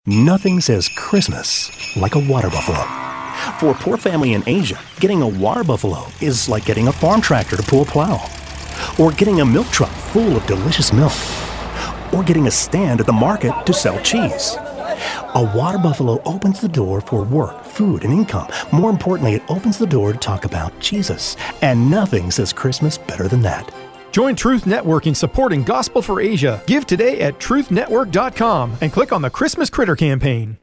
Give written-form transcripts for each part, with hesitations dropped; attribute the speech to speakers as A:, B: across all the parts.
A: Nothing says Christmas like a water buffalo. For a poor family in Asia, getting a water buffalo is like getting a farm tractor to pull a plow, or getting a milk truck full of delicious milk, or getting a stand at the market to sell cheese. A water buffalo opens the door for work, food, and income. More importantly, it opens the door to talk about Jesus. And nothing says Christmas better than that.
B: Join Truth Network in supporting Gospel for Asia. Give today at truthnetwork.com and click on the Christmas Critter campaign.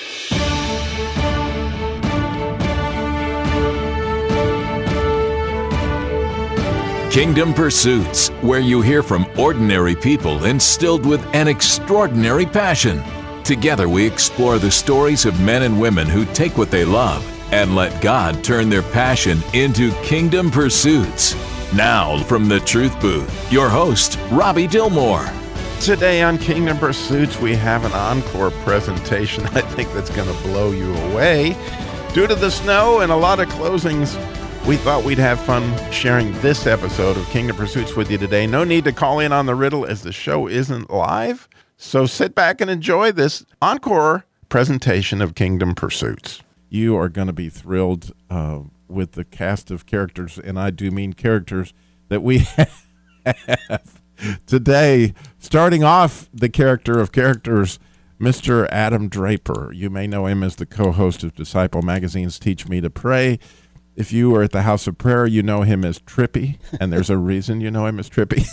C: Kingdom Pursuits, where you hear from ordinary people instilled with an extraordinary passion. Together we explore the stories of men and women who take what they love and let God turn their passion into kingdom pursuits. Now, from the Truth Booth, your host, Robbie Dillmore.
D: Today on Kingdom Pursuits, we have an encore presentation I think that's going to blow you away. Due to the snow and a lot of closings, we thought we'd have fun sharing this episode of Kingdom Pursuits with you today. No need to call in on the riddle as the show isn't live. So sit back and enjoy this encore presentation of Kingdom Pursuits. You are going to be thrilled with the cast of characters, and I do mean characters, that we have today. Starting off the character of characters, Mr. Adam Draper. You may know him as the co-host of Disciple Magazine's Teach Me to Pray. If you are at the House of Prayer, you know him as Trippy, and there's a reason you know him as Trippy.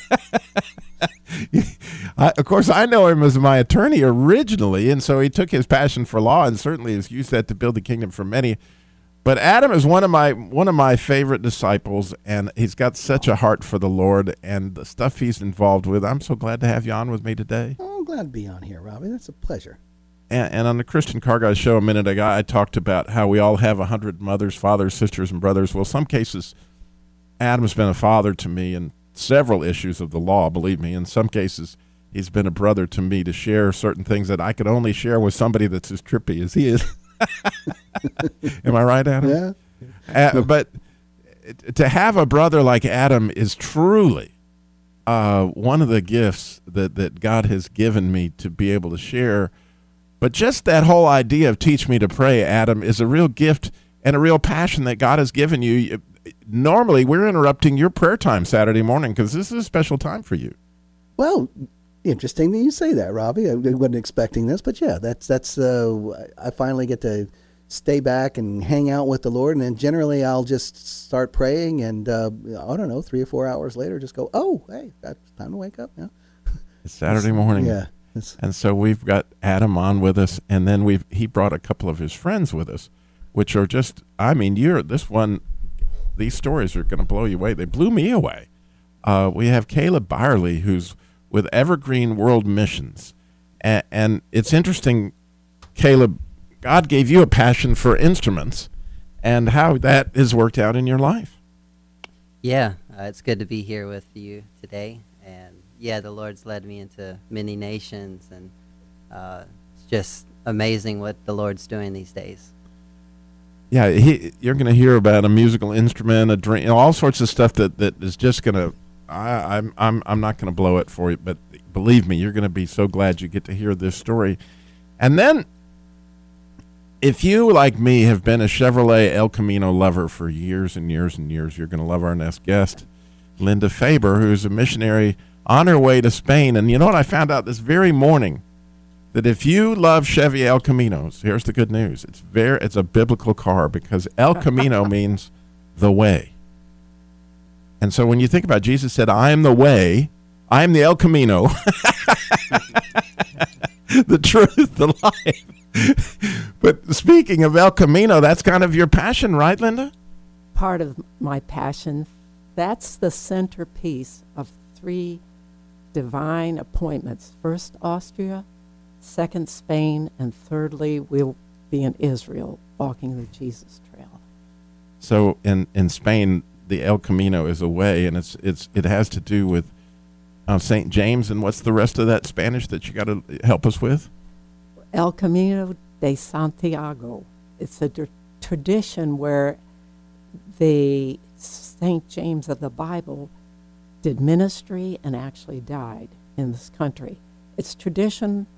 D: Of course, I know him as my attorney originally, and so he took his passion for law and certainly has used that to build the kingdom for many. But Adam is one of my favorite disciples, and he's got such a heart for the Lord and the stuff he's involved with. I'm so glad to have you on with me today.
E: Oh, I'm glad to be on here, Robbie. That's a pleasure.
D: And on the Christian Car Guy show a minute ago, I talked about how we all have 100 mothers, fathers, sisters, and brothers. Well, some cases, Adam's been a father to me in several issues of the law, believe me. In some cases, he's been a brother to me to share certain things that I could only share with somebody that's as trippy as he is. Am I right, Adam?
E: Yeah.
D: But to have a brother like Adam is truly one of the gifts that God has given me to be able to share. But just that whole idea of Teach Me to Pray, Adam, is a real gift and a real passion that God has given you. Normally, we're interrupting your prayer time Saturday morning because this is a special time for you.
E: Well, interesting that you say that, Robbie. I wasn't expecting this, but yeah, that's I finally get to stay back and hang out with the Lord, and then generally I'll just start praying, and I don't know, 3 or 4 hours later, just go, oh, hey, that's time to wake up now.
D: It's Saturday morning.
E: Yeah.
D: And so we've got Adam on with us, and then he brought a couple of his friends with us, which are just, I mean, these stories are going to blow you away. They blew me away. We have Caleb Byerly, who's with Evergreen World Missions. And it's interesting, Caleb, God gave you a passion for instruments and how that has worked out in your life.
F: Yeah, it's good to be here with you today. And yeah, the Lord's led me into many nations, and it's just amazing what the Lord's doing these days.
D: Yeah, you're going to hear about a musical instrument, a drink, all sorts of stuff that is just going to. I'm not going to blow it for you, but believe me, you're going to be so glad you get to hear this story. And then, if you, like me, have been a Chevrolet El Camino lover for years and years and years, you're going to love our next guest, Linda Faber, who's a missionary on her way to Spain. And you know what I found out this very morning? That if you love Chevy El Caminos, here's the good news. It's a biblical car because El Camino means the way. And so when you think about it, Jesus said, I am the way, I am the El Camino, the truth, the life. But speaking of El Camino, that's kind of your passion, right, Linda?
G: Part of my passion. That's the centerpiece of 3 divine appointments. First, Austria, second, Spain, and thirdly, we'll be in Israel walking the Jesus Trail.
D: So in Spain, the El Camino is a way, and it has to do with St. James, and what's the rest of that Spanish that you got to help us with?
G: El Camino de Santiago. It's a tradition where the St. James of the Bible did ministry and actually died in this country. It's tradition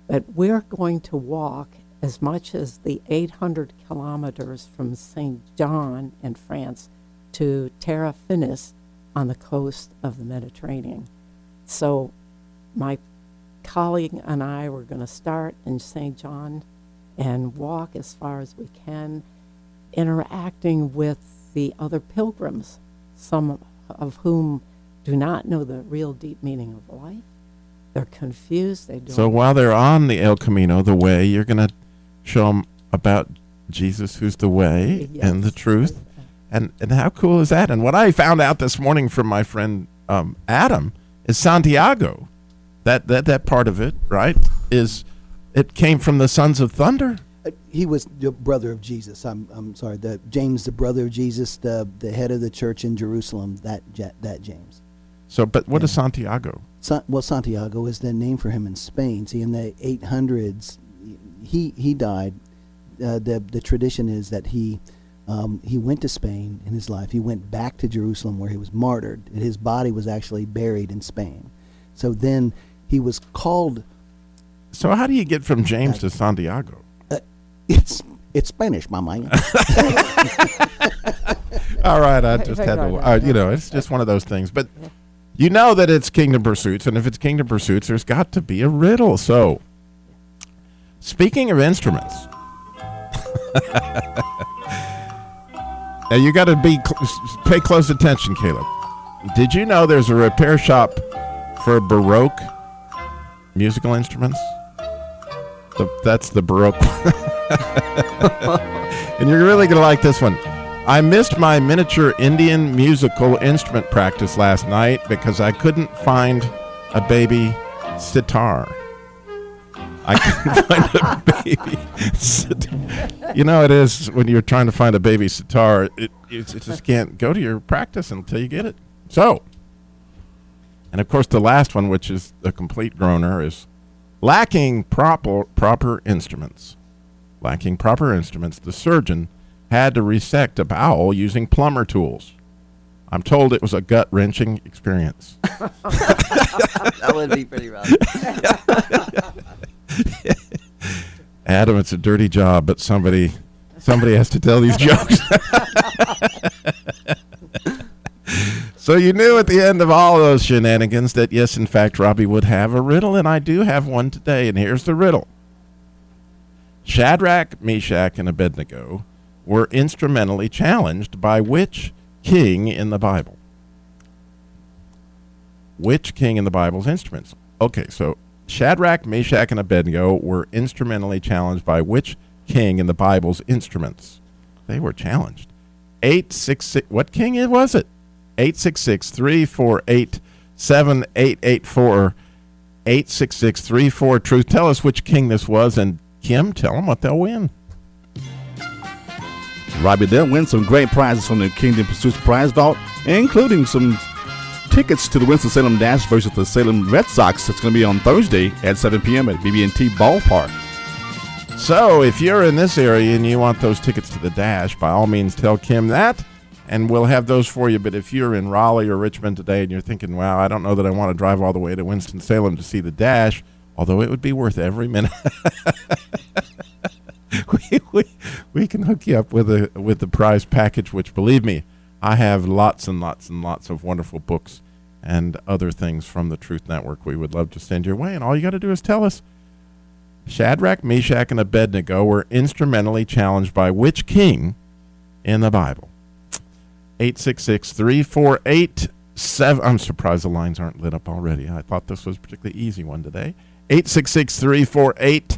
G: But we're going to walk as much as the 800 kilometers from St. John in France to Terra Finis on the coast of the Mediterranean. So my colleague and I were going to start in St. John and walk as far as we can, interacting with the other pilgrims, some of whom do not know the real deep meaning of life. They're confused. They don't.
D: So while they're on the El Camino, the way, you're going to show them about Jesus, who's the way and the truth. And how cool is that? And what I found out this morning from my friend Adam is Santiago. That part of it, right, is it came from the Sons of Thunder.
E: He was the brother of Jesus. I'm sorry, James, the brother of Jesus, the head of the church in Jerusalem. That James.
D: So, but what is Santiago?
E: Well, Santiago is the name for him in Spain. See, in the 800s, he died. The tradition is that he went to Spain in his life. He went back to Jerusalem where he was martyred. And his body was actually buried in Spain. So then he was called.
D: So how do you get from James to Santiago?
E: It's Spanish, my man.
D: All right, I just had to. It's just one of those things. But you know that it's Kingdom Pursuits, and if it's Kingdom Pursuits, there's got to be a riddle. So, speaking of instruments, now you got to pay close attention, Caleb. Did you know there's a repair shop for Baroque musical instruments? That's the Baroque. And you're really going to like this one. I missed my miniature Indian musical instrument practice last night because I couldn't find a baby sitar. I couldn't find a baby sitar. You know, it is when you're trying to find a baby sitar, it just can't go to your practice until you get it. So, and of course the last one, which is a complete groaner, is lacking proper instruments. Lacking proper instruments, the surgeon had to resect a bowel using plumber tools. I'm told it was a gut-wrenching experience.
F: That would be pretty rough.
D: Adam, it's a dirty job, but somebody has to tell these jokes. So you knew at the end of all those shenanigans that, yes, in fact, Robbie would have a riddle, and I do have one today, and here's the riddle. Shadrach, Meshach, and Abednego were instrumentally challenged by which king in the Bible? Which king in the Bible's instruments? Okay, so Shadrach, Meshach, and Abednego were instrumentally challenged by which king in the Bible's instruments? They were challenged. 866, what king was it? 866-348-7884. 866-34-TRUTH. Tell us which king this was, and Kim, tell them what they'll win.
H: Robbie, they'll win some great prizes from the Kingdom Pursuits prize vault, including some tickets to the Winston-Salem Dash versus the Salem Red Sox. That's going to be on Thursday at 7 p.m. at BB&T Ballpark.
D: So if you're in this area and you want those tickets to the Dash, by all means tell Kim that, and we'll have those for you. But if you're in Raleigh or Richmond today and you're thinking, wow, I don't know that I want to drive all the way to Winston-Salem to see the Dash, although it would be worth every minute. We can hook you up with the prize package, which, believe me, I have lots and lots and lots of wonderful books and other things from the Truth Network we would love to send your way. And all you got to do is tell us, Shadrach, Meshach, and Abednego were instrumentally challenged by which king in the Bible? 866-348-7. I'm surprised the lines aren't lit up already. I thought this was a particularly easy one today. 866-348-7884,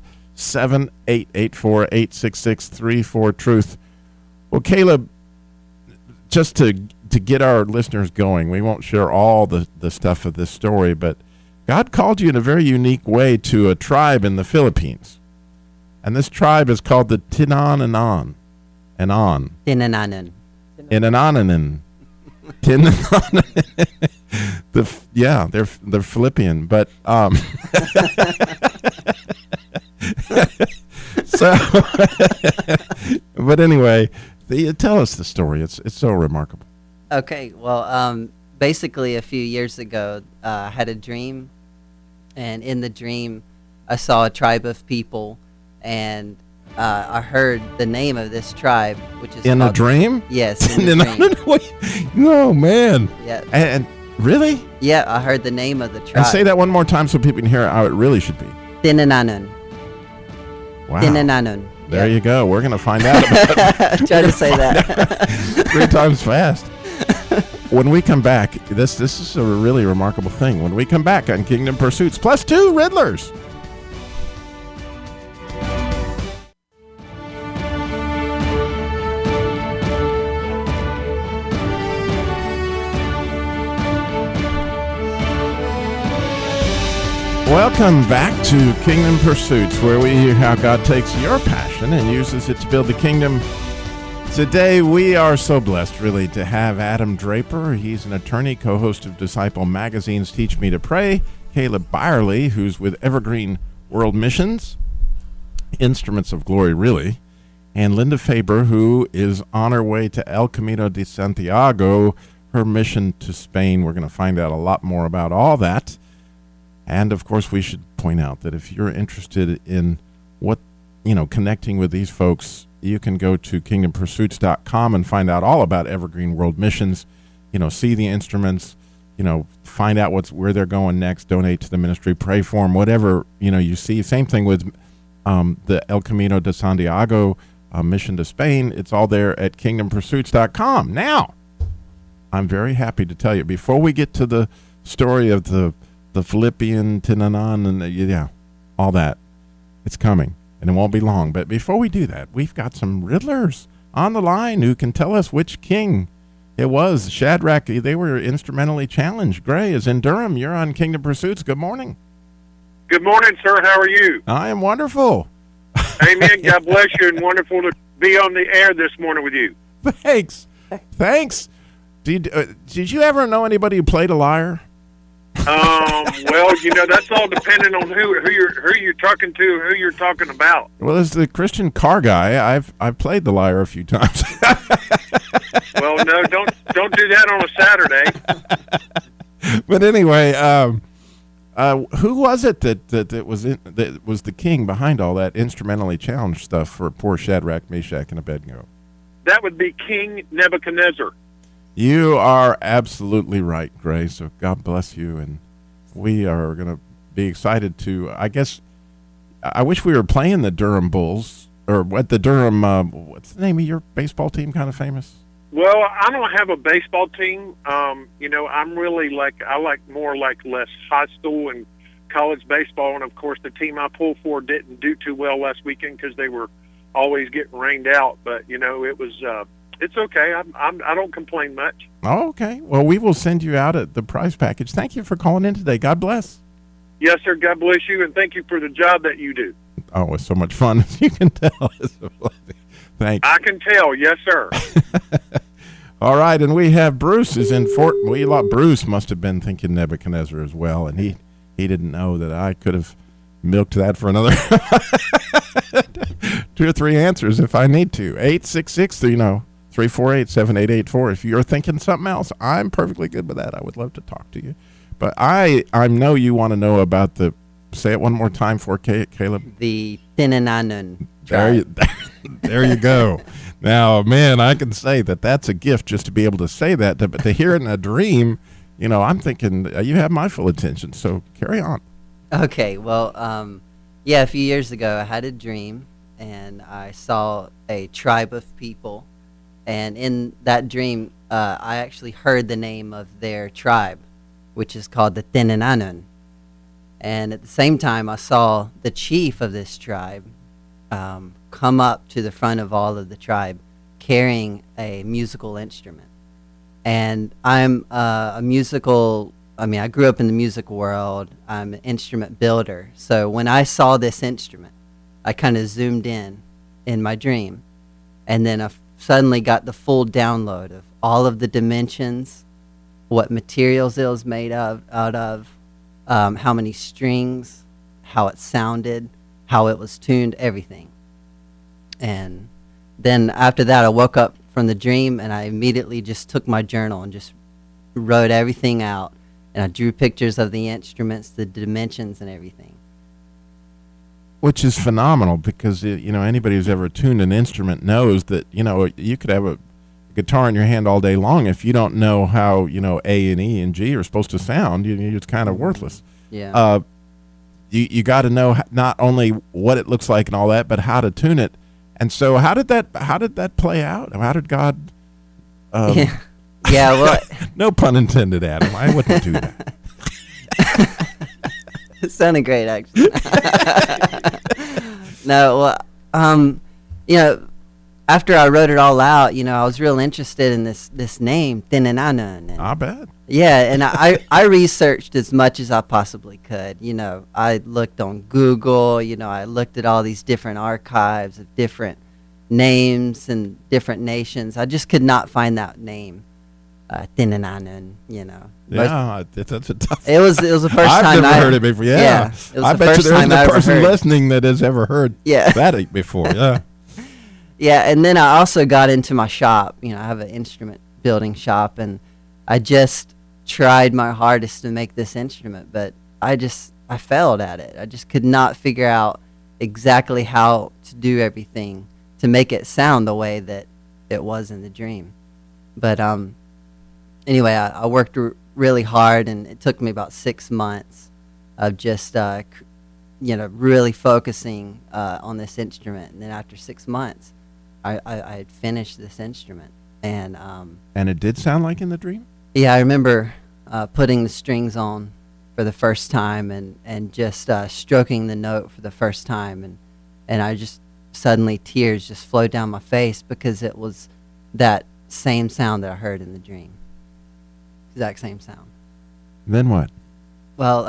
D: 866-34-TRUTH. Well, Caleb, just to get our listeners going, we won't share all the stuff of this story, but God called you in a very unique way to a tribe in the Philippines. And this tribe is called the Tinananan.
F: Tinananan.
D: Tinananan. They're Philippian, but so but anyway, tell us the story. It's so remarkable.
F: Okay, well, basically a few years ago, I had a dream, and in the dream, I saw a tribe of people, and I heard the name of this tribe, which is
D: In a dream?
F: Yes, in a dream.
D: No, man.
F: Yeah.
D: And really?
F: Yeah, I heard the name of the tribe.
D: And say that one more time so people can hear how it really should be.
F: Tinananun.
D: Wow.
F: Tinananun.
D: There you go. We're going to find out about it.
F: Try to say that.
D: 3 times fast. When we come back, this is a really remarkable thing. When we come back on Kingdom Pursuits, +2 Riddlers. Welcome back to Kingdom Pursuits, where we hear how God takes your passion and uses it to build the kingdom. Today, we are so blessed, really, to have Adam Draper. He's an attorney, co-host of Disciple Magazine's Teach Me to Pray. Caleb Byerly, who's with Evergreen World Missions, Instruments of Glory, really. And Linda Faber, who is on her way to El Camino de Santiago, her mission to Spain. We're going to find out a lot more about all that. And, of course, we should point out that if you're interested in connecting with these folks, you can go to kingdompursuits.com and find out all about Evergreen World Missions, see the instruments, find out where they're going next, donate to the ministry, pray for them, whatever, you see. Same thing with the El Camino de Santiago mission to Spain. It's all there at kingdompursuits.com. Now, I'm very happy to tell you, before we get to the story of the Philippian Tinanan and all that, it's coming. And it won't be long. But before we do that, we've got some riddlers on the line who can tell us which king it was. Shadrach, they were instrumentally challenged. Gray is in Durham. You're on Kingdom Pursuits. Good morning.
I: Good morning, sir. How are you?
D: I am wonderful.
I: Amen. God bless you, and wonderful to be on the air this morning with you.
D: Thanks. Did you ever know anybody who played a lyre?
I: Well, that's all dependent on who you're talking to, who you're talking about.
D: Well, as the Christian car guy, I've played the lyre a few times.
I: Well, no, don't do that on a Saturday.
D: But anyway, who was it that was the king behind all that instrumentally challenged stuff for poor Shadrach, Meshach, and Abednego?
I: That would be King Nebuchadnezzar.
D: You are absolutely right, Gray. So God bless you, and we are going to be excited to. I wish we were playing the Durham Bulls, or what the Durham. What's the name of your baseball team? Kind of famous.
I: Well, I don't have a baseball team. I'm really I like more less high school and college baseball, and of course the team I pulled for didn't do too well last weekend because they were always getting rained out. But it was. It's okay. I don't complain much.
D: Oh, okay. Well, we will send you out at the prize package. Thank you for calling in today. God bless.
I: Yes, sir. God bless you, and thank you for the job that you do.
D: Oh, it's so much fun, as you can tell. Thanks.
I: I can tell. Yes, sir.
D: All right, and we have Bruce is in Fort. Bruce must have been thinking Nebuchadnezzar as well, and he didn't know that I could have milked that for another 2 or 3 answers if I need to. 866, 348-7884. If you're thinking something else, I'm perfectly good with that. I would love to talk to you. But I know you want to know about say it one more time for Caleb.
F: The Tinananun.
D: There you go. Now, man, I can say that's a gift just to be able to say that. But to hear it in a dream, I'm thinking you have my full attention. So carry on.
F: Okay. Well, a few years ago, I had a dream, and I saw a tribe of people. And in that dream, I actually heard the name of their tribe, which is called the Tinananun. And at the same time, I saw the chief of this tribe come up to the front of all of the tribe carrying a musical instrument. And I'm I grew up in the music world. I'm an instrument builder. So when I saw this instrument, I kind of zoomed in my dream. And then I suddenly got the full download of all of the dimensions, what materials it was made out of, how many strings, how it sounded, how it was tuned, everything. And then after that, I woke up from the dream, and I immediately just took my journal and just wrote everything out. And I drew pictures of the instruments, the dimensions, and everything.
D: Which is phenomenal because, anybody who's ever tuned an instrument knows that, you could have a guitar in your hand all day long. If you don't know how, A and E and G are supposed to sound, it's kind of worthless.
F: Yeah.
D: You got to know not only what it looks like and all that, but how to tune it. And so how did that play out? How did God,
F: yeah, well,
D: no pun intended, Adam. I wouldn't do that.
F: It sounded great, actually. No, well, after I wrote it all out, I was real interested in this name, Tinananun.
D: I bet.
F: Yeah, and I researched as much as I possibly could. I looked on Google. I looked at all these different archives of different names and different nations. I just could not find that name. Tinananun,
D: Yeah, that's a tough.
F: It was the first
D: I've
F: time
D: never heard it before. Yeah,
F: it was
D: I
F: the
D: bet you
F: first
D: there isn't
F: time I
D: a
F: ever
D: person
F: heard.
D: listening that has ever heard that before. Yeah.
F: Yeah, and then I also got into my shop. I have an instrument building shop, and I just tried my hardest to make this instrument, but I failed at it. I just could not figure out exactly how to do everything to make it sound the way that it was in the dream. But anyway, I worked really hard, and it took me about 6 months of just really focusing on this instrument. And then after 6 months, I had finished this instrument, and
D: it did sound like in the dream.
F: Yeah, I remember putting the strings on for the first time, and just stroking the note for the first time, and I just suddenly tears just flowed down my face because it was that same sound that I heard in the dream. Exact same sound.
D: Then what?
F: Well,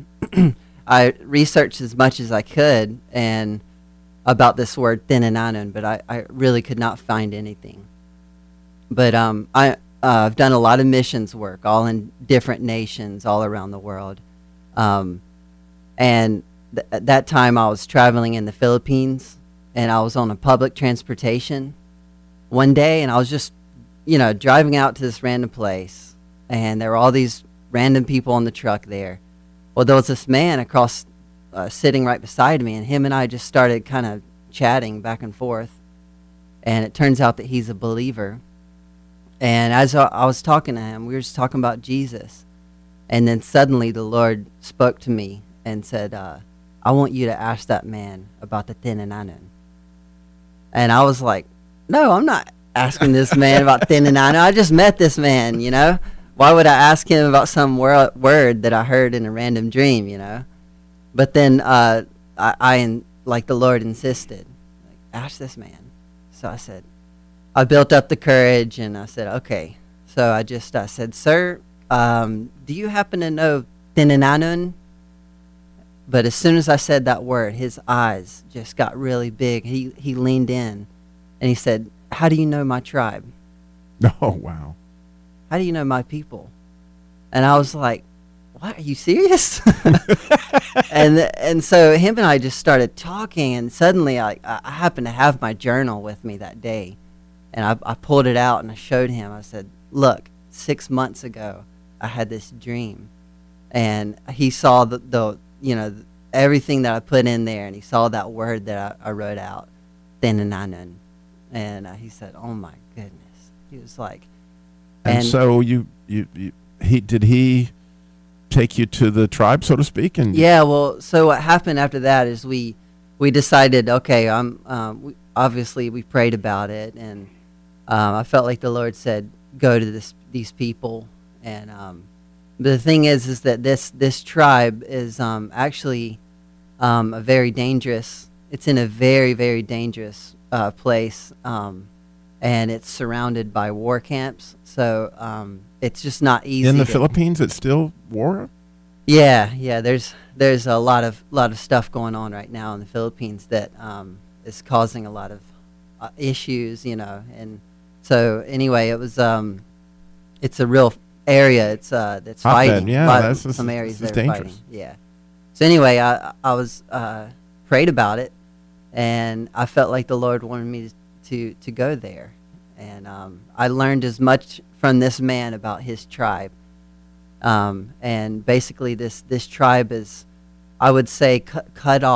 F: I researched as much as I could and about this word Tinananun, but I really could not find anything. But I've done a lot of missions work, all in different nations all around the world. And at that time I was traveling in the Philippines, and I was on a public transportation one day, and I was just, driving out to this random place, and there were all these random people on the truck there. Well, there was this man across, sitting right beside me, and him and I just started kind of chatting back and forth, and it turns out that he's a believer. And as I was talking to him, we were just talking about Jesus, and then suddenly the Lord spoke to me and said, I want you to ask that man about the Tinananun. And I was like, no, I'm not asking this man about Tinananun. I just met this man, Why would I ask him about some word that I heard in a random dream, But then I like the Lord insisted, ask this man. So I built up the courage, and I said, okay. So I said, sir, do you happen to know Tinananun? But as soon as I said that word, his eyes just got really big. He leaned in, and he said, how do you know my tribe?
D: Oh, wow.
F: How do you know my people? And I was like, what, are you serious? and so him and I just started talking, and suddenly I happened to have my journal with me that day, and I pulled it out and I showed him. I said, look, 6 months ago I had this dream, and he saw the everything that I put in there, and he saw that word that I wrote out, Tinananun, and he said, oh my goodness. He was like,
D: and so he take you to the tribe, so to speak? And
F: yeah, well, so what happened after that is we decided, okay, obviously we prayed about it, and I felt like the Lord said, go to these people, and but the thing is that this tribe is actually a very dangerous. It's in a very, very dangerous place, and it's surrounded by war camps. So it's just not easy.
D: In the Philippines, it's still war?
F: Yeah. There's a lot of stuff going on right now in the Philippines that is causing a lot of issues, And so anyway, it was it's a real area. It's that's fighting.
D: Yeah,
F: some areas that are
D: dangerous.
F: fighting. Yeah. So anyway, I was prayed about it, and I felt like the Lord wanted me to go there, and I learned as much from this man about his tribe, and basically this tribe is, I would say, cut off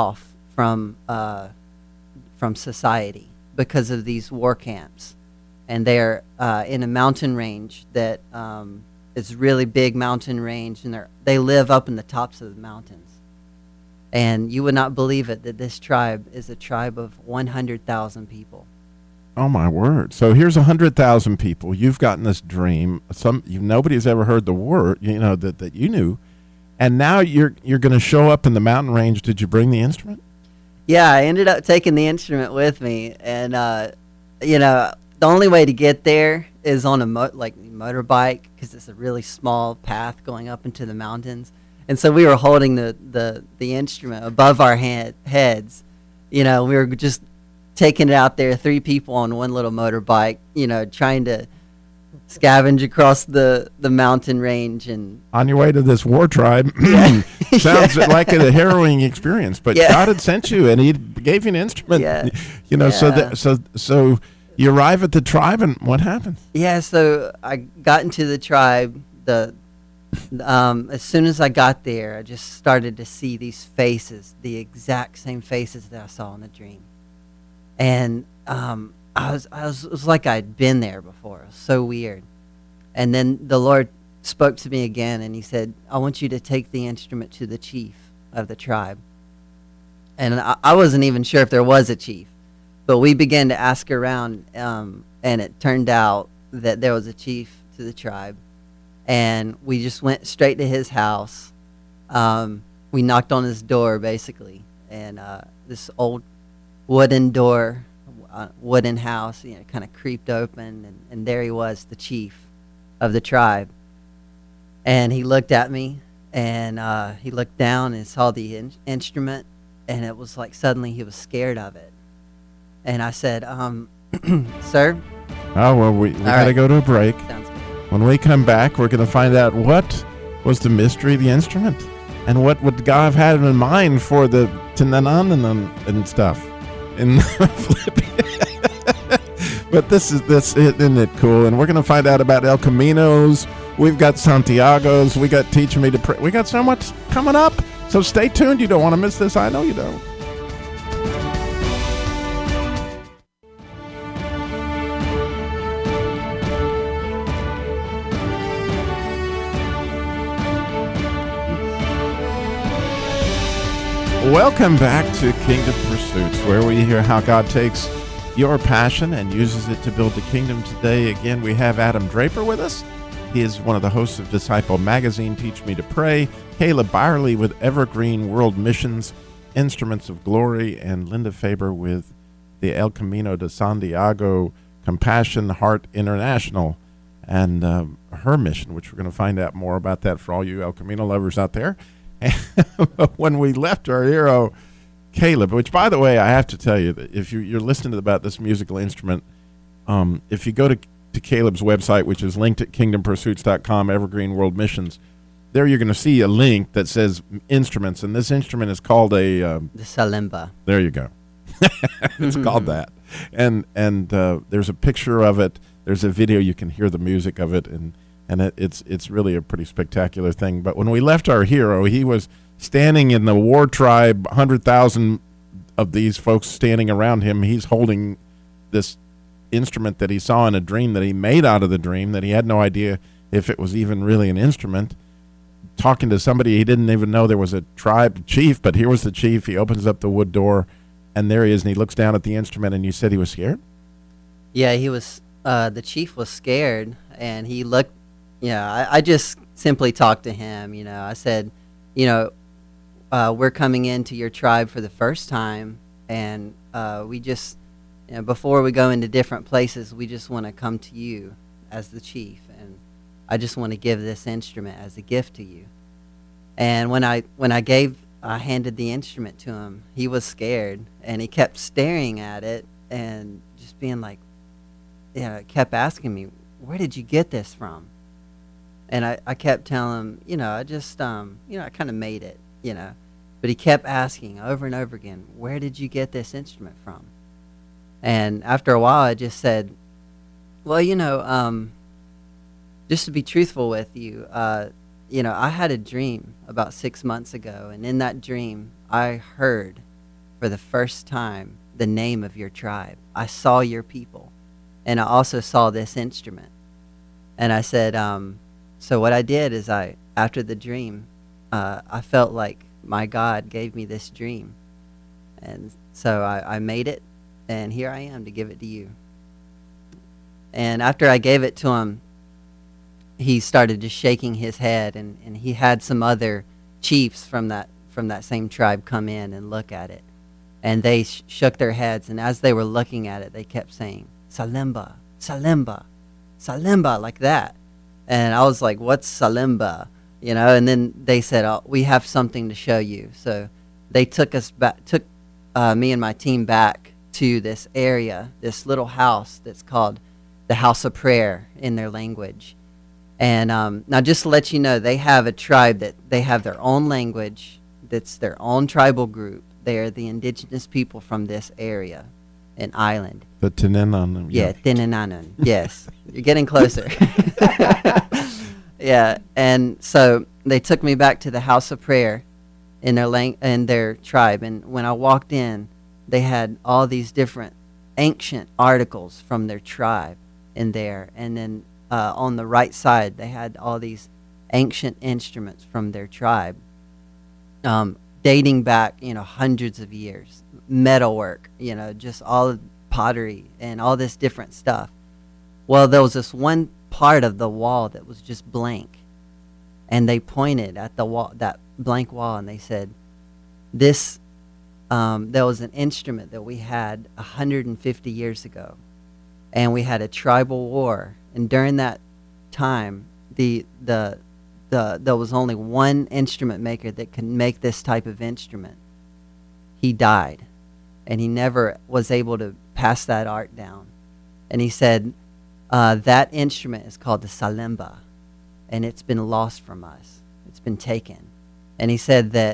F: from society because of these war camps, and they're in a mountain range that is really big mountain range, and they live up in the tops of the mountains. And you would not believe it that this tribe is a tribe of 100,000 people.
D: Oh my word! So here's 100,000 people. You've gotten this dream. Nobody's ever heard the word, that you knew, and now you're going to show up in the mountain range. Did you bring the instrument?
F: Yeah, I ended up taking the instrument with me, and the only way to get there is on a motorbike, because it's a really small path going up into the mountains. And so we were holding the instrument above our heads. We were just taking it out there, 3 people on one little motorbike, trying to scavenge across the mountain range. And
D: on your way to this war tribe. Sounds like a harrowing experience, but God had sent you, and he gave you an instrument. So you arrive at the tribe, and what happened?
F: Yeah, so I got into the tribe. As soon as I got there, I just started to see these faces, the exact same faces that I saw in the dream. And it was like I'd been there before. It was so weird. And then the Lord spoke to me again, and he said, I want you to take the instrument to the chief of the tribe. And I wasn't even sure if there was a chief, but we began to ask around, and it turned out that there was a chief to the tribe. And we just went straight to his house. We knocked on his door, basically, and this old wooden door, wooden house, kind of creaked open, and there he was, the chief of the tribe. And he looked at me, and he looked down and saw the instrument, and it was like suddenly he was scared of it. And I said, sir?
D: Oh, well, we got to go to a break.
F: Sounds good.
D: When we come back, we're going to find out what was the mystery of the instrument, and what would God have had in mind for the Tinanan and stuff. But this isn't it cool? And we're going to find out about El Caminos. We've got Santiago's. We got Teach Me to Pray. We got so much coming up. So stay tuned. You don't want to miss this. I know you don't. Welcome back to Kingdom Pursuits, where we hear how God takes your passion and uses it to build the kingdom. Today, again, we have Adam Draper with us. He is one of the hosts of Disciple Magazine, Teach Me to Pray, Caleb Byerly with Evergreen World Missions, Instruments of Glory, and Linda Faber with the El Camino de Santiago Compassion Heart International, and her mission, which we're going to find out more about that for all you El Camino lovers out there. When we left our hero, Caleb, which, by the way, I have to tell you that if you're listening about this musical instrument, if you go to Caleb's website, which is linked at kingdompursuits.com, Evergreen World Missions, there you're going to see a link that says instruments, and this instrument is called the
F: Salemba.
D: There you go. It's called that. And there's a picture of it. There's a video. You can hear the music of it, and it's really a pretty spectacular thing. But when we left our hero, he was standing in the war tribe, 100,000 of these folks standing around him. He's holding this instrument that he saw in a dream, that he made out of the dream, that he had no idea if it was even really an instrument, talking to somebody he didn't even know there was a tribe chief, but here was the chief. He opens up the wood door, and there he is, and he looks down at the instrument, and you said he was scared?
F: Yeah, he was, the chief was scared, and he looked, I just simply talked to him, I said, we're coming into your tribe for the first time, and we just, before we go into different places, we just want to come to you as the chief, and I just want to give this instrument as a gift to you. And when I handed the instrument to him, he was scared, and he kept staring at it and just being like, kept asking me, where did you get this from? And I kept telling him, I just, I kind of made it, But he kept asking over and over again, where did you get this instrument from? And after a while, I just said, well, just to be truthful with you, I had a dream about 6 months ago. And in that dream, I heard for the first time the name of your tribe. I saw your people, and I also saw this instrument. And I said, so what I did is after the dream, I felt like my God gave me this dream. And so I made it, and here I am to give it to you. And after I gave it to him, he started just shaking his head, and he had some other chiefs from that same tribe come in and look at it. And they shook their heads, and as they were looking at it, they kept saying, Salemba, Salemba, Salemba, like that. And I was like, what's Salemba? You know, and then they said, oh, we have something to show you. So they took me and my team back to this area, this little house that's called the House of Prayer in their language. And now just to let you know, they have a tribe that they have their own language, that's their own tribal group. They are the indigenous people from this area, an island.
D: The Tininanan.
F: Yeah, Tininanan. Yes, you're getting closer. Yeah, and so they took me back to the House of Prayer in their tribe. And when I walked in, they had all these different ancient articles from their tribe in there. And then on the right side, they had all these ancient instruments from their tribe, dating back, hundreds of years. Metalwork, just all pottery and all this different stuff. Well, there was this one part of the wall that was just blank, and they pointed at the wall, that blank wall, and they said, "This, there was an instrument that we had 150 years ago, and we had a tribal war, and during that time, there was only one instrument maker that could make this type of instrument. He died, and he never was able to pass that art down. And he said, that instrument is called the Salemba, and it's been lost from us. It's been taken." And he said that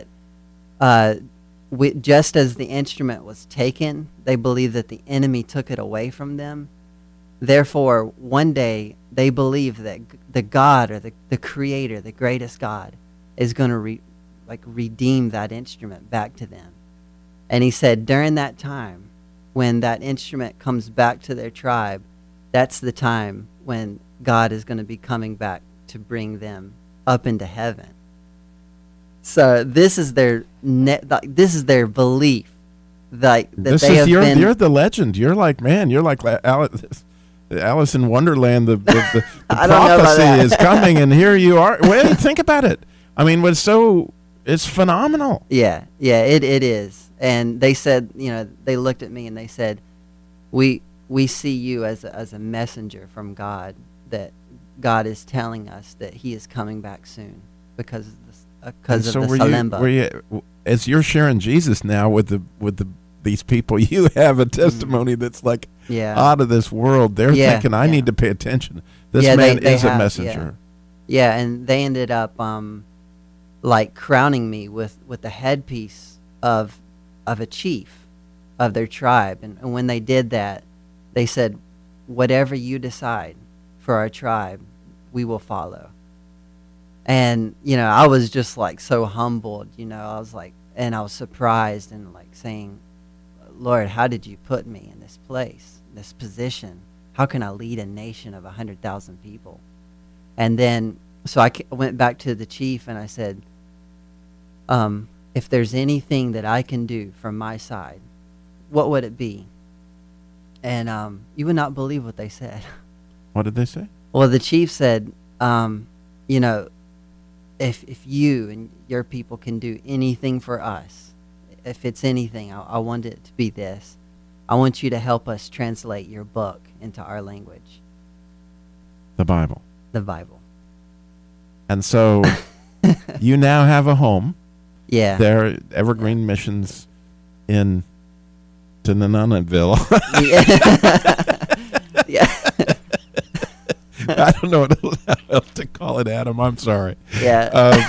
F: just as the instrument was taken, they believe that the enemy took it away from them. Therefore, one day, they believe that the God, or the creator, the greatest God, is going to redeem that instrument back to them. And he said during that time, when that instrument comes back to their tribe, that's the time when God is going to be coming back to bring them up into heaven. So this is their belief, that
D: you're the legend. You're like, man, you're like Alice in Wonderland. The prophecy is coming, and here you are. Well, think about it. I mean, it's phenomenal.
F: Yeah, it is. And they said, they looked at me and they said, we see you as a messenger from God, that God is telling us that He is coming back soon because of the Salemba.
D: As you're sharing Jesus now with these people, you have a testimony that's like out of this world. They're thinking, I need to pay attention. This man is a messenger.
F: Yeah, and they ended up crowning me with the headpiece of a chief of their tribe. And when they did that, they said, whatever you decide for our tribe, we will follow. And, I was just so humbled, I was and I was surprised and saying, Lord, how did you put me in this place, this position? How can I lead a nation of 100,000 people? And then, so I went back to the chief and I said, if there's anything that I can do from my side, what would it be? And you would not believe what they said.
D: What did they say?
F: Well, the chief said, if you and your people can do anything for us, if it's anything, I want it to be this. I want you to help us translate your book into our language.
D: The Bible.
F: The Bible.
D: And so you now have a home.
F: Yeah.
D: There are Evergreen Missions in Tinananville.
F: Yeah.
D: I don't know what else to call it, Adam. I'm sorry.
F: Yeah.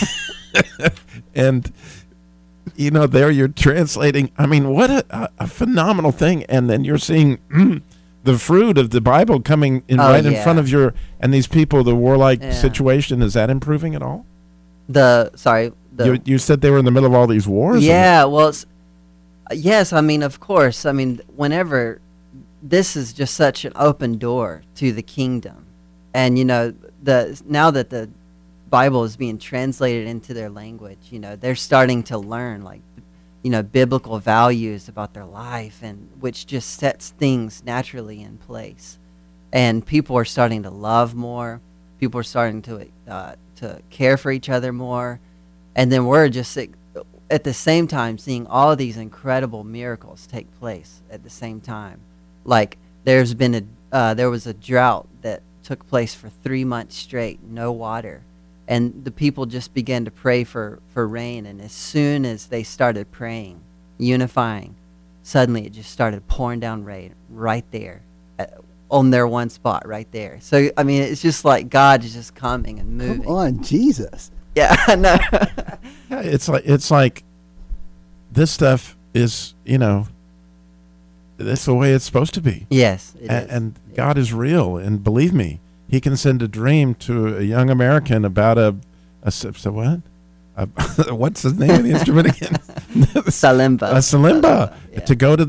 D: And, there you're translating. I mean, what a phenomenal thing. And then you're seeing the fruit of the Bible coming in in front of your, and these people, the warlike situation, is that improving at all?
F: You
D: said they were in the middle of all these wars?
F: Yeah, well, Yes, I mean, of course. I mean, whenever this is just such an open door to the kingdom, and now that the Bible is being translated into their language, they're starting to learn biblical values about their life, and which just sets things naturally in place. And people are starting to love more. People are starting to care for each other more, and then we're just at the same time seeing all these incredible miracles take place at the same time. Like there was a drought that took place for 3 months straight, no water, and the people just began to pray for rain. And as soon as they started praying, unifying, suddenly it just started pouring down rain right there, on their one spot right there. So I mean, it's just like God is just coming and moving.
E: Come on, Jesus.
F: Yeah, I know.
D: Yeah, it's like this stuff is, that's the way it's supposed to be.
F: Yes, it is.
D: And God is real, and believe me, He can send a dream to a young American about what? What's the name of the instrument again?
F: Salimba.
D: A Salimba. Yeah. To go to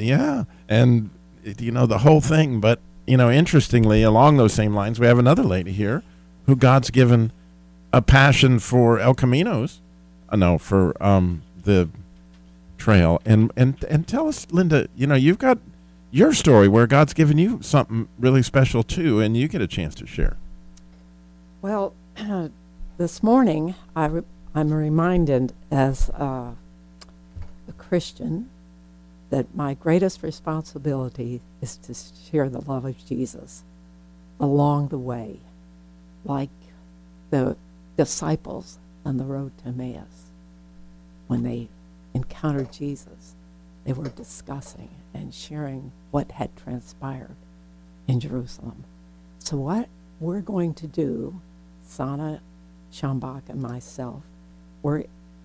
D: and the whole thing. But interestingly, along those same lines, we have another lady here who God's given a passion for El Caminos. For the trail. And tell us, Linda, you've got your story where God's given you something really special too, and you get a chance to share.
G: Well, this morning I'm reminded as a Christian that my greatest responsibility is to share the love of Jesus along the way, like the disciples on the road to Emmaus. When they encountered Jesus, they were discussing and sharing what had transpired in Jerusalem. So what we're going to do, Sana Schambach and myself,
D: Who?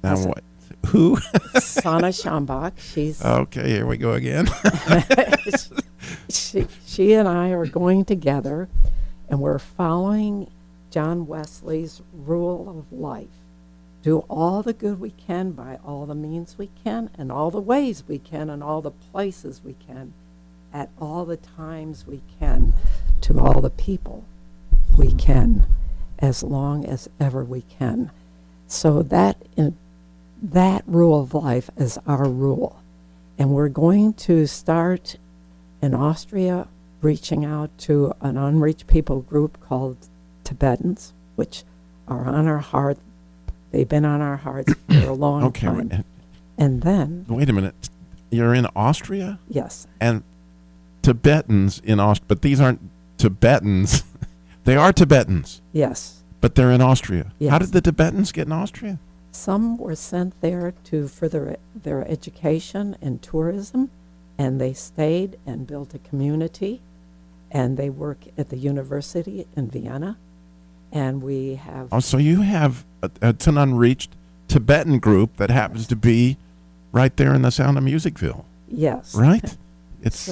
G: Sana Schambach. She's
D: okay. Here we go again.
G: she and I are going together, and we're following John Wesley's rule of life. Do all the good we can by all the means we can, and all the ways we can, and all the places we can, at all the times we can, to all the people we can, as long as ever we can. So that rule of life is our rule. And we're going to start in Austria reaching out to an unreached people group called Tibetans, which are on our heart. They've been on our hearts for a long time.
D: Right.
G: And then...
D: Wait a minute. You're in Austria?
G: Yes.
D: And Tibetans in Austria, but these aren't Tibetans. They are Tibetans.
G: Yes.
D: But they're in Austria.
G: Yes.
D: How did the Tibetans get in Austria?
G: Some were sent there to further their education and tourism, and they stayed and built a community, and they work at the university in Vienna. And we have...
D: Oh, so you have it's an unreached Tibetan group that happens to be right there in the Sound of Musicville.
G: Yes.
D: Right? It's...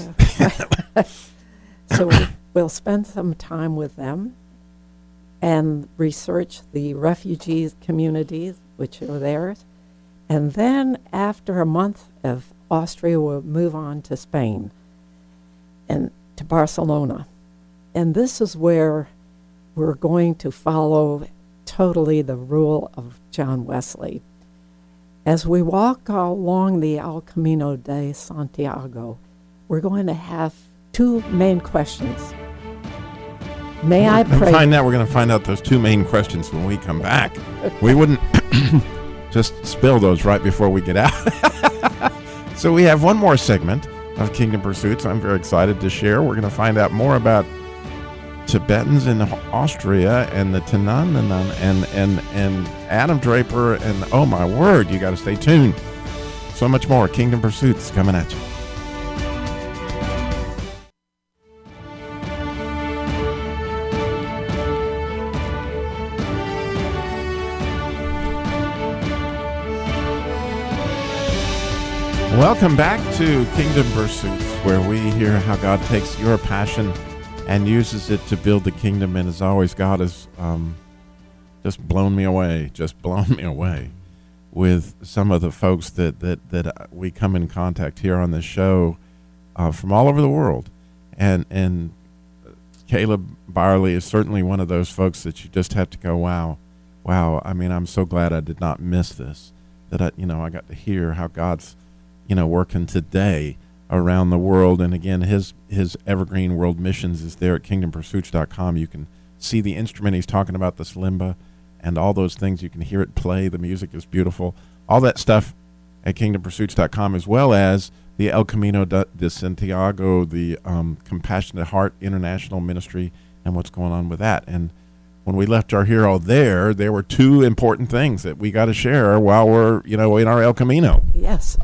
G: So we'll spend some time with them and research the refugees communities which are there. And then after a month of Austria, we'll move on to Spain and to Barcelona. And this is where we're going to follow totally the rule of John Wesley. As we walk along the El Camino de Santiago, we're going to have two main questions. May I pray?
D: We're going to find out those two main questions when we come back. We wouldn't just spill those right before we get out. So we have one more segment of Kingdom Pursuits I'm very excited to share. We're going to find out more about Tibetans in Austria and the Tanananan and Adam Draper, and oh my word, you got to stay tuned. So much more Kingdom Pursuits coming at you. Welcome back to Kingdom Pursuits, where we hear how God takes your passion and uses it to build the kingdom. And as always, God has just blown me away. with some of the folks that we come in contact here on the show from all over the world, and Caleb Byerly is certainly one of those folks that you just have to go, wow. I mean, I'm so glad I did not miss this. That I got to hear how God's working today around the world. And again, his Evergreen World Missions is there at kingdompursuits.com. You can see the instrument he's talking about, the Slimba, and all those things. You can hear it play. The music is beautiful. All that stuff at kingdompursuits.com, as well as the El Camino de Santiago, the Compassionate Heart International Ministry, and what's going on with that. And when we left our hero there were two important things that we got to share while we're, in our El Camino.
G: Yes.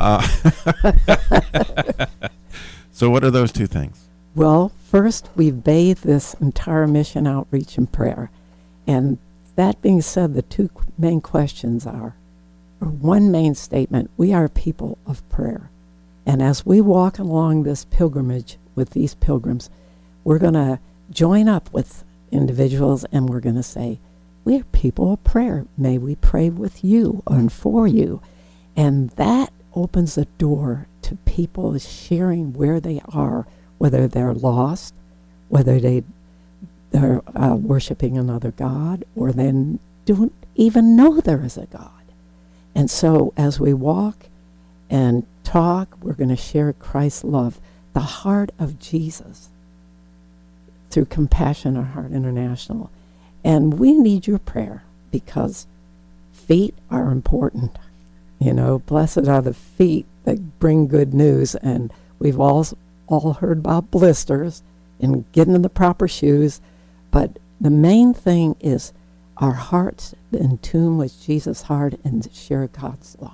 D: So what are those two things?
G: Well, first, we've bathed this entire mission outreach in prayer. And that being said, the two main questions are, or one main statement, we are people of prayer. And as we walk along this pilgrimage with these pilgrims, we're going to join up with individuals and we're going to say, we're people of prayer. May we pray with you and for you. And that opens the door to people sharing where they are, whether they're lost, whether they're worshiping another God, or they don't even know there is a God. And so as we walk and talk, we're going to share Christ's love, the heart of Jesus, through Compassionate Heart International. And we need your prayer because feet are important. Blessed are the feet that bring good news. And we've all heard about blisters and getting the proper shoes. But the main thing is our hearts in tune with Jesus' heart and share God's love.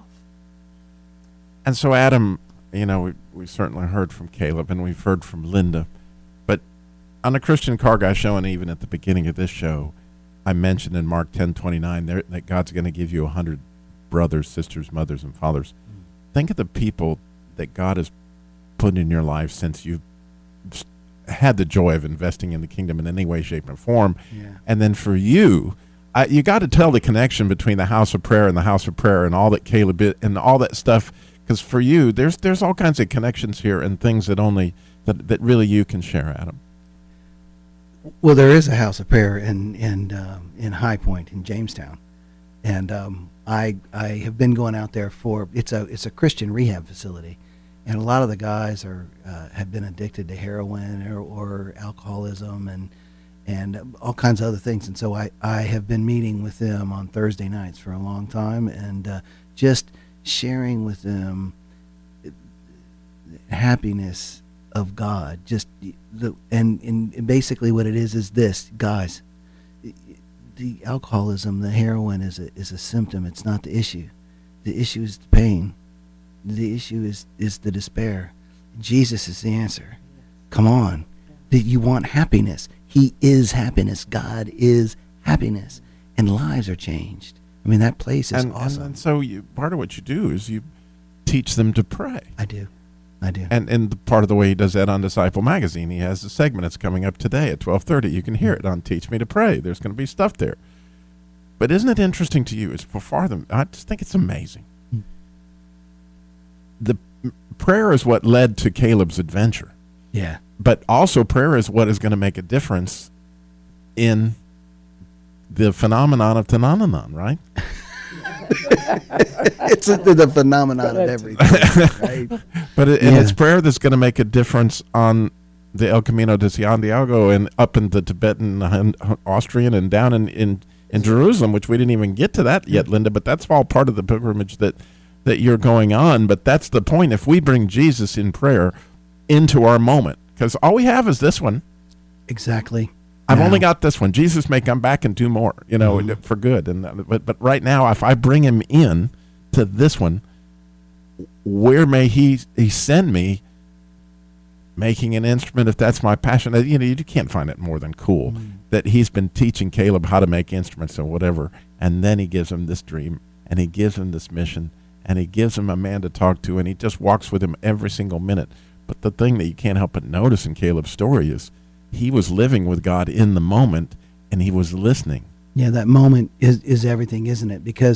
D: And so, Adam, we certainly heard from Caleb and we've heard from Linda. But on the Christian Car Guy show, and even at the beginning of this show, I mentioned in Mark 10:29 that God's going to give you 100 brothers, sisters, mothers, and fathers. Think of the people that God has put in your life since you've had the joy of investing in the kingdom in any way, shape, or form. Yeah. And then for you, you got to tell the connection between the house of prayer and the house of prayer and all that Caleb did and all that stuff. Because for you, there's all kinds of connections here and things that really you can share, Adam.
E: Well, there is a house of prayer in High Point in Jamestown, and I have been going out there for it's a Christian rehab facility, and a lot of the guys have been addicted to heroin or alcoholism and all kinds of other things, and so I have been meeting with them on Thursday nights for a long time, and just sharing with them happiness of God, and basically what it is this, guys. The alcoholism, the heroin is a symptom. It's not the issue. The issue is the pain. The issue is the despair. Jesus is the answer. Come on, you want happiness. He is happiness. God is happiness, and lives are changed. I mean, that place is awesome.
D: And so part of what you do is you teach them to pray.
E: I do.
D: And part of the way he does that on Disciple Magazine, he has a segment that's coming up today at 12:30. You can hear it on Teach Me to Pray. There's going to be stuff there. But isn't it interesting to you? I just think it's amazing. The prayer is what led to Caleb's adventure.
E: Yeah.
D: But also prayer is what is going to make a difference in the phenomenon of Tanananan, right?
E: It's the phenomenon of everything, right?
D: But it's prayer that's going to make a difference on the El Camino de Santiago and up in the Tibetan, Austrian, and down in Jerusalem, which we didn't even get to that yet, Linda, but that's all part of the pilgrimage that you're going on. But that's the point. If we bring Jesus in prayer into our moment, because all we have is this one.
E: Exactly.
D: I've only got this one. Jesus may come back and do more, for good. But right now, if I bring him in to this one, where may he send me? Making an instrument, if that's my passion. You can't find it more than cool that he's been teaching Caleb how to make instruments or whatever, and then he gives him this dream, and he gives him this mission, and he gives him a man to talk to, and he just walks with him every single minute. But the thing that you can't help but notice in Caleb's story is he was living with God in the moment, and he was listening.
E: Yeah, that moment is everything, isn't it? Because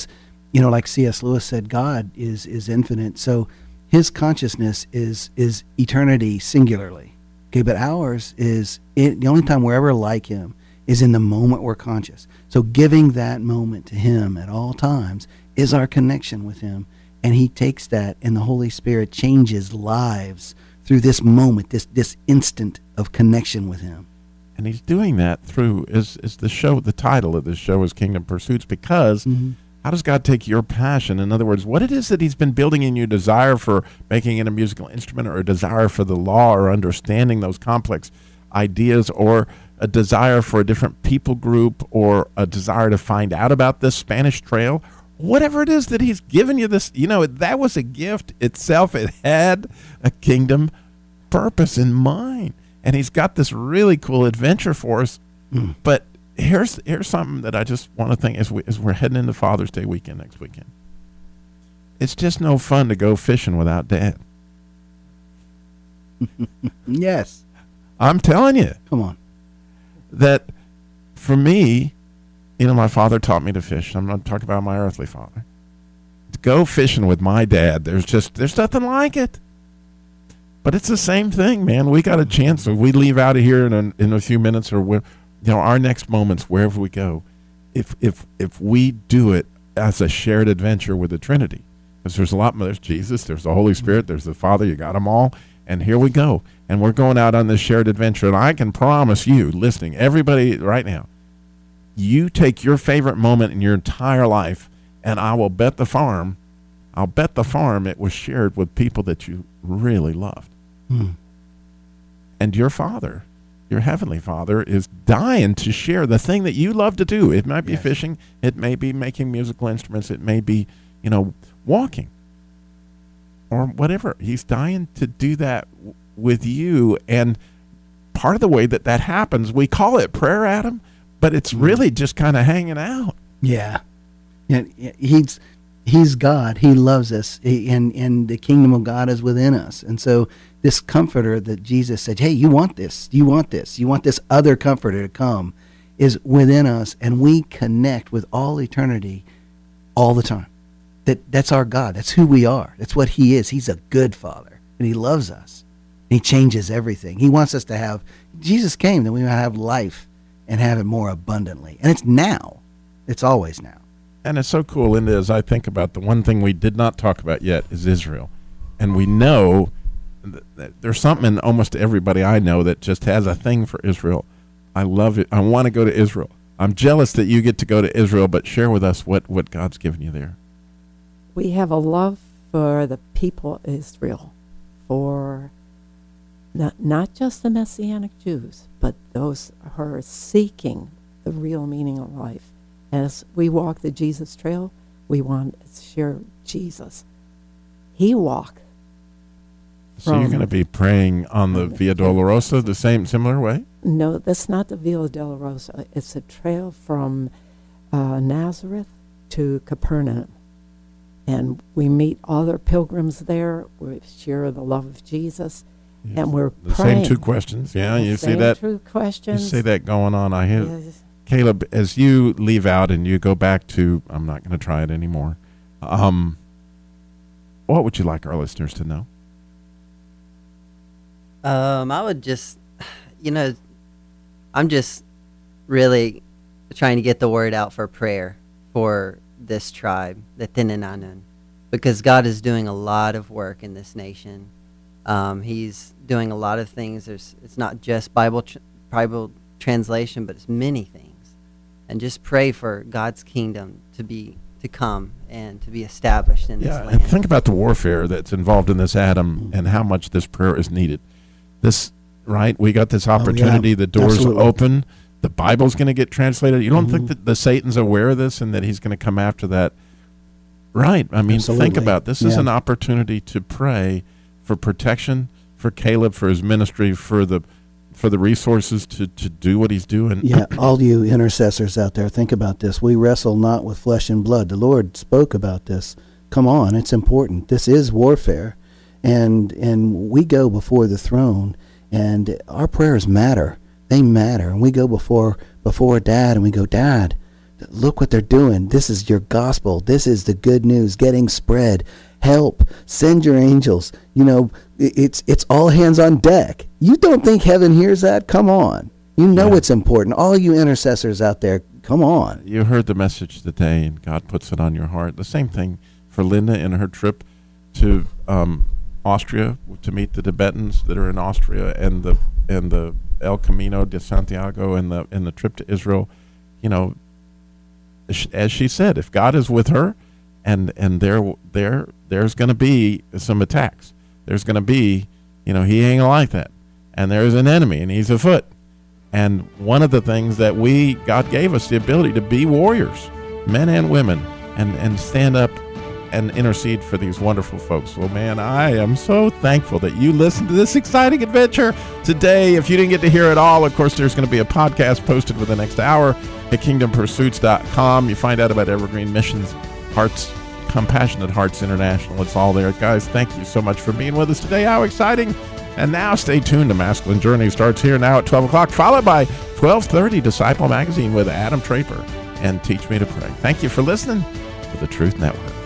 E: like C.S. Lewis said, God is infinite. So his consciousness is eternity singularly. Okay, but ours is the only time we're ever like him is in the moment we're conscious. So giving that moment to him at all times is our connection with him. And he takes that, and the Holy Spirit changes lives through this moment, this instant of connection with him.
D: And he's doing that through, the title of this show is Kingdom Pursuits, because how does God take your passion? In other words, what it is that he's been building in you, desire for making it a musical instrument, or a desire for the law, or understanding those complex ideas, or a desire for a different people group, or a desire to find out about this Spanish Trail, whatever it is that he's given you this, that was a gift itself. It had a kingdom purpose in mind. And he's got this really cool adventure for us. But here's something that I just want to think as we're heading into Father's Day weekend next weekend. It's just no fun to go fishing without Dad.
E: Yes.
D: I'm telling you.
E: Come on.
D: That for me, my father taught me to fish. I'm not talking about my earthly father. To go fishing with my dad, there's nothing like it. But it's the same thing, man. We got a chance. If we leave out of here in a few minutes, or our next moments, wherever we go, if we do it as a shared adventure with the Trinity, because there's a lot more. There's Jesus, there's the Holy Spirit, there's the Father. You got them all, and here we go. And we're going out on this shared adventure. And I can promise you, listening, everybody right now, you take your favorite moment in your entire life, and I will bet the farm it was shared with people that you really loved. And your Father, your Heavenly Father, is dying to share the thing that you love to do. It might be fishing. It may be making musical instruments. It may be, walking or whatever. He's dying to do that with you. And part of the way that happens, we call it prayer, Adam, but it's really just kind of hanging out.
E: Yeah. He's God. He loves us, and the kingdom of God is within us. And so this comforter that Jesus said, hey, you want this, you want this, you want this other comforter to come, is within us, and we connect with all eternity all the time. That's our God. That's who we are. That's what he is. He's a good Father, and he loves us. He changes everything. He wants us to have, Jesus came that we might have life and have it more abundantly. And it's now. It's always now.
D: And it's so cool, Linda, as I think about the one thing we did not talk about yet is Israel. And we know that there's something in almost everybody I know that just has a thing for Israel. I love it. I want to go to Israel. I'm jealous that you get to go to Israel, but share with us what God's given you there.
G: We have a love for the people of Israel, for not just the Messianic Jews, but those who are seeking the real meaning of life. As we walk the Jesus Trail, we want to share Jesus. He walked.
D: So you're going to be praying on the Via Dolorosa the similar way?
G: No, that's not the Via Dolorosa. It's a trail from Nazareth to Capernaum. And we meet other pilgrims there. We share the love of Jesus. Yes. And we're
D: the
G: praying.
D: Same two questions. Yeah, you see
G: that.
D: Two
G: questions.
D: You see that going on. I hear.
G: Yes.
D: Caleb, as you leave out and you go back to, I'm not going to try it anymore. What would you like our listeners to know?
F: I would just, I'm just really trying to get the word out for prayer for this tribe, the Tininanan, because God is doing a lot of work in this nation. He's doing a lot of things. It's not just Bible translation, but it's many things. And just pray for God's kingdom to come and to be established in this land.
D: And think about the warfare that's involved in this, Adam, and how much this prayer is needed. We got this opportunity. The doors open. The Bible's going to get translated. You don't think that the Satan's aware of this and that he's going to come after that? Right. I mean, think about this. This is an opportunity to pray for protection, for Caleb, for his ministry, for the resources to do what he's doing.
E: Yeah, all you intercessors out there, think about this. We wrestle not with flesh and blood. The Lord spoke about this. Come on, it's important. This is warfare. And we go before the throne, and our prayers matter. They matter. And we go before Dad, and we go, Dad, Look what they're doing. This is your gospel. This is the good news getting spread. Help. Send your angels. You know, it's all hands on deck. You don't think heaven hears that? Come on. You know it's important. All you intercessors out there, come on.
D: You heard the message today, and God puts it on your heart. The same thing for Linda in her trip to Austria to meet the Tibetans that are in Austria, and the El Camino de Santiago, and the trip to Israel. You know, as she said, if God is with her, and there's going to be some attacks. There's going to be, you know, he ain't like that, and there's an enemy, and he's afoot. And one of the things that God gave us the ability to be warriors, men and women, and stand up and intercede for these wonderful folks. Well, man, I am so thankful that you listened to this exciting adventure today. If you didn't get to hear it all, of course, there's going to be a podcast posted within the next hour at kingdompursuits.com. You find out about Evergreen Missions, Compassionate Hearts International. It's all there. Guys, thank you so much for being with us today. How exciting. And now stay tuned to Masculine Journey. Starts here now at 12 o'clock, followed by 12:30 Disciple Magazine with Adam Traper and Teach Me to Pray. Thank you for listening to the Truth Network.